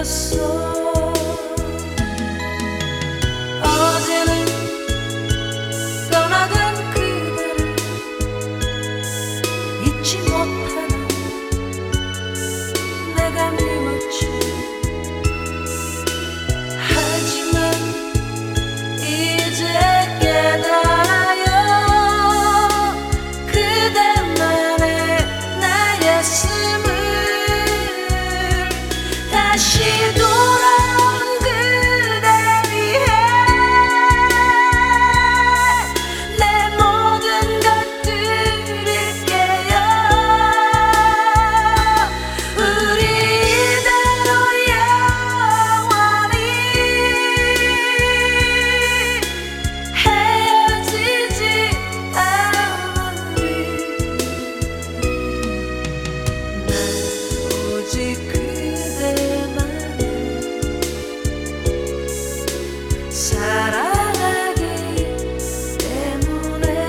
그리웠어. 어제는 떠나간 그대를 잊지 못하나 내가 미웠지. 하지만 이제 깨달아요. 그대만의 나였음을. 다시 돌아온 그대 위해 내 모든 것 드릴게요. 우리 이대로 영원히 헤어지지 않으리. 난 오직 그대만을 사랑하기 때문에.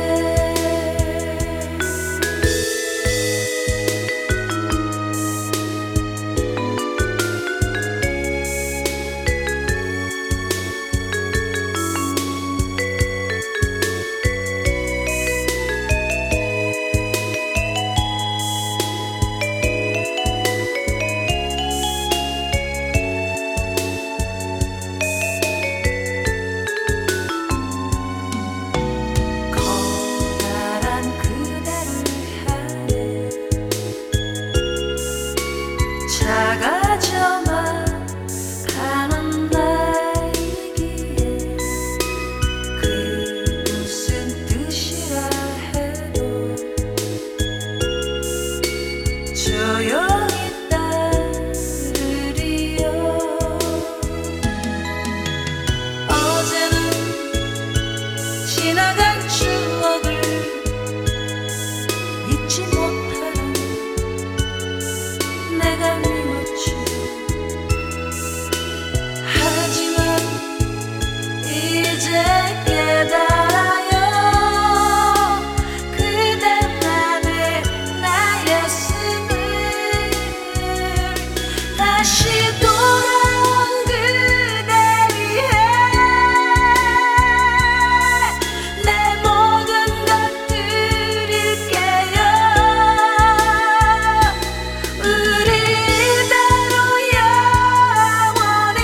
커다란 그대를 향해 작아져만 가는 나이기에 그 무슨 뜻이라 해도 조용히 따르리요. 어제는 지나간 추억을 잊지 못하는 내가 미웠지. 하지만 이제 깨달아요. 그대만의 나였음을. 다시 돌아온 그대 위해 내 모든 것 드릴게요. 우리 이대로 영원히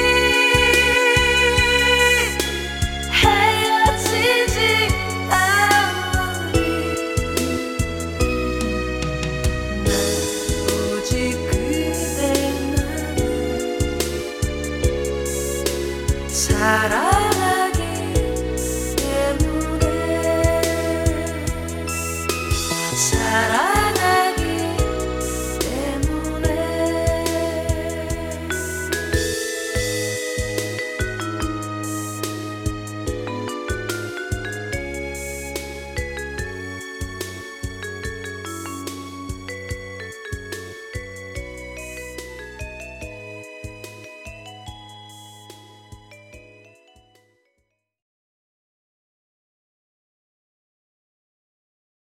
헤어지지 않으리. 난 오직 그대만을 사랑하기 때문에. 사랑